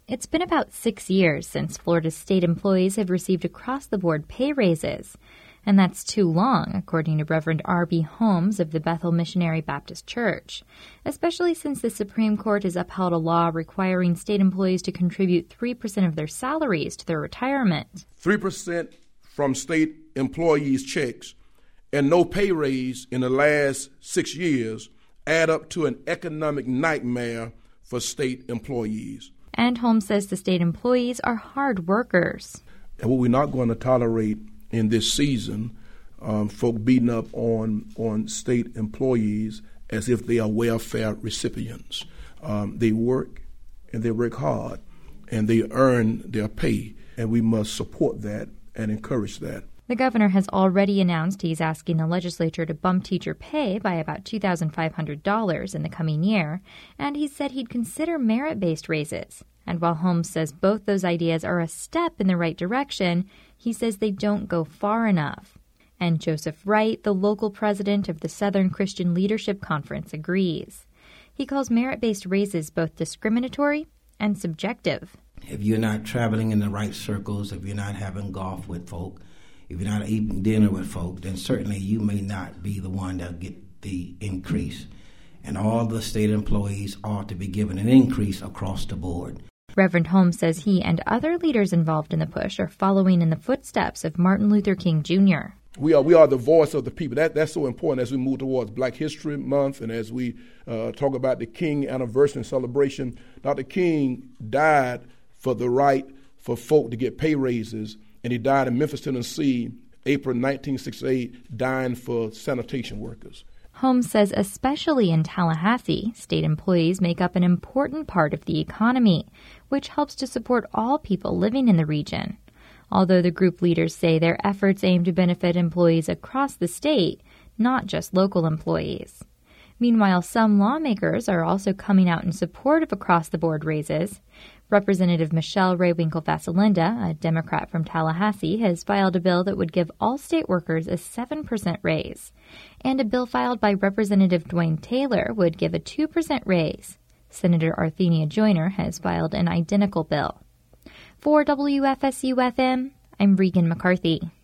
It's been about 6 years since Florida's state employees have received across-the-board pay raises. And that's too long, according to Reverend R.B. Holmes of the Bethel Missionary Baptist Church, especially since the Supreme Court has upheld a law requiring state employees to contribute 3% of their salaries to their retirement. 3% from state employees' checks and no pay raise in the last 6 years add up to an economic nightmare for state employees. And Holmes says the state employees are hard workers. And what we're not going to tolerate in this season, folk beating up on state employees as if they are welfare recipients. They work, and they work hard, and they earn their pay, and we must support that and encourage that. The governor has already announced he's asking the legislature to bump teacher pay by about $2,500 in the coming year, and he said he'd consider merit-based raises. And while Holmes says both those ideas are a step in the right direction, he says they don't go far enough. And Joseph Wright, the local president of the Southern Christian Leadership Conference, agrees. He calls merit-based raises both discriminatory and subjective. If you're not traveling in the right circles, if you're not having golf with folk, if you're not eating dinner with folk, then certainly you may not be the one that'll get the increase. And all the state employees ought to be given an increase across the board. Reverend Holmes says he and other leaders involved in the push are following in the footsteps of Martin Luther King Jr. We are the voice of the people. That's so important as we move towards Black History Month and as we talk about the King anniversary and celebration. Dr. King died for the right for folk to get pay raises, and he died in Memphis, Tennessee, April 1968, dying for sanitation workers. Holmes says especially in Tallahassee, state employees make up an important part of the economy, which helps to support all people living in the region. Although the group leaders say their efforts aim to benefit employees across the state, not just local employees. Meanwhile, some lawmakers are also coming out in support of across-the-board raises. Representative Michelle Raywinkle-Vasalinda, a Democrat from Tallahassee, has filed a bill that would give all state workers a 7% raise. And a bill filed by Representative Dwayne Taylor would give a 2% raise. Senator Arthenia Joyner has filed an identical bill. For WFSU-FM, I'm Regan McCarthy.